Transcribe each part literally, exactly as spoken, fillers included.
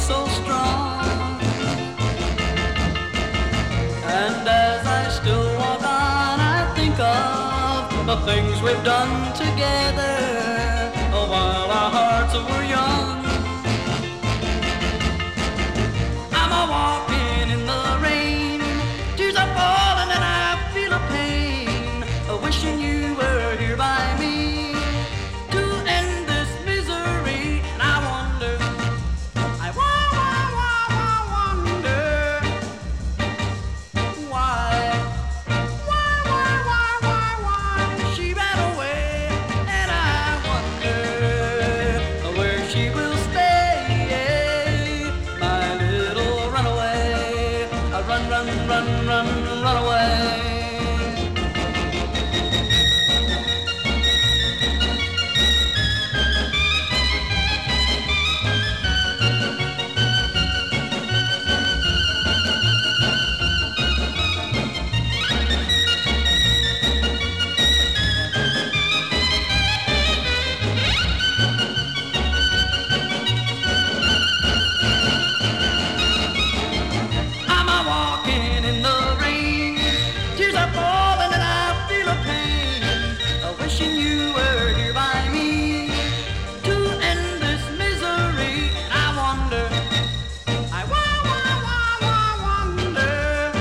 so strong. And as I still walk on, I think of the things we've done together while our hearts were young. I'm a walking in the rain, tears are falling and I feel a pain, wishing you were here by me to end this misery. And I wonder, I wa- wa- wa- wa- wonder why, why, why, why, why, why she ran away. And I wonder where she will stay, my little runaway. I run, run, run, run, run away. I'm a walking in the rain, tears are falling and I feel a pain, wishing you were here by me to end this misery. And I wonder, I wa- wa- wa- wa- wonder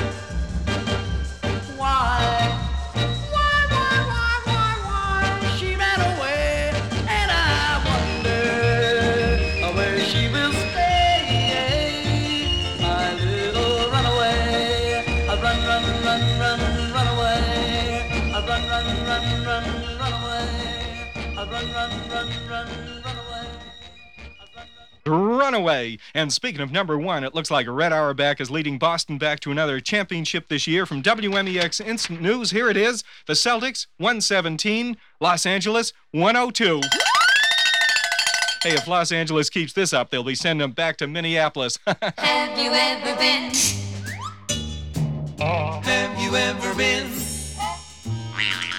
why, why, why, why, why, why she ran away. And I wonder where she will stay, my little runaway. I run, run, run, run, run away. I run, run, run, run, run away. I run, run, run, run, run away. Runaway. And speaking of number one, it looks like Red Auerbach is leading Boston back to another championship this year. From W M E X Instant News, here it is. The Celtics, one seventeen. Los Angeles, one oh two. Hey, if Los Angeles keeps this up, they'll be sending them back to Minneapolis. Have you ever been? Have you ever been